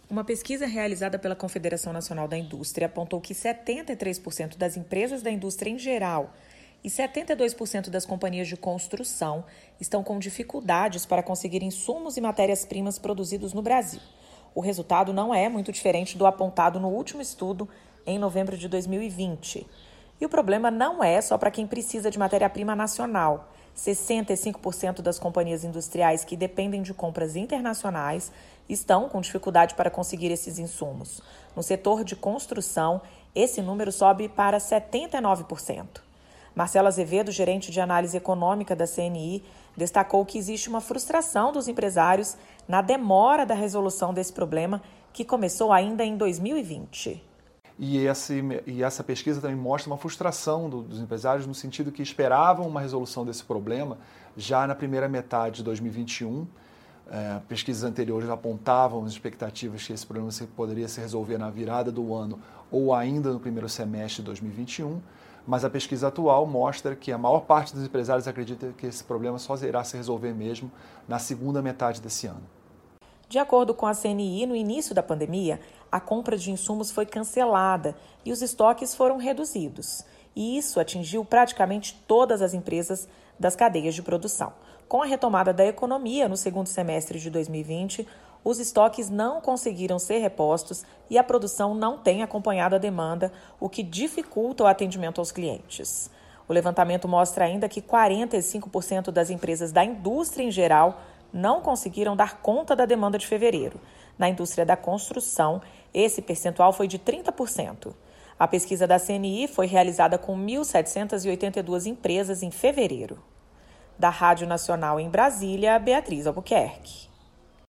Uma pesquisa realizada pela Confederação Nacional da Indústria apontou que 73% das empresas da indústria em geral e 72% das companhias de construção estão com dificuldades para conseguir insumos e matérias-primas produzidos no Brasil. O resultado não é muito diferente do apontado no último estudo, em novembro de 2020. E o problema não é só para quem precisa de matéria-prima nacional. 65% das companhias industriais que dependem de compras internacionais estão com dificuldade para conseguir esses insumos. No setor de construção, esse número sobe para 79%. Marcelo Azevedo, gerente de análise econômica da CNI, destacou que existe uma frustração dos empresários na demora da resolução desse problema, que começou ainda em 2020. E essa pesquisa também mostra uma frustração dos empresários no sentido que esperavam uma resolução desse problema já na primeira metade de 2021. Pesquisas anteriores apontavam as expectativas que esse problema poderia se resolver na virada do ano ou ainda no primeiro semestre de 2021, mas a pesquisa atual mostra que a maior parte dos empresários acredita que esse problema só irá se resolver mesmo na segunda metade desse ano. De acordo com a CNI, no início da pandemia, a compra de insumos foi cancelada e os estoques foram reduzidos. E isso atingiu praticamente todas as empresas das cadeias de produção. Com a retomada da economia no segundo semestre de 2020, os estoques não conseguiram ser repostos e a produção não tem acompanhado a demanda, o que dificulta o atendimento aos clientes. O levantamento mostra ainda que 45% das empresas da indústria em geral não conseguiram dar conta da demanda de fevereiro. Na indústria da construção, esse percentual foi de 30%. A pesquisa da CNI foi realizada com 1.782 empresas em fevereiro. Da Rádio Nacional em Brasília, Beatriz Albuquerque.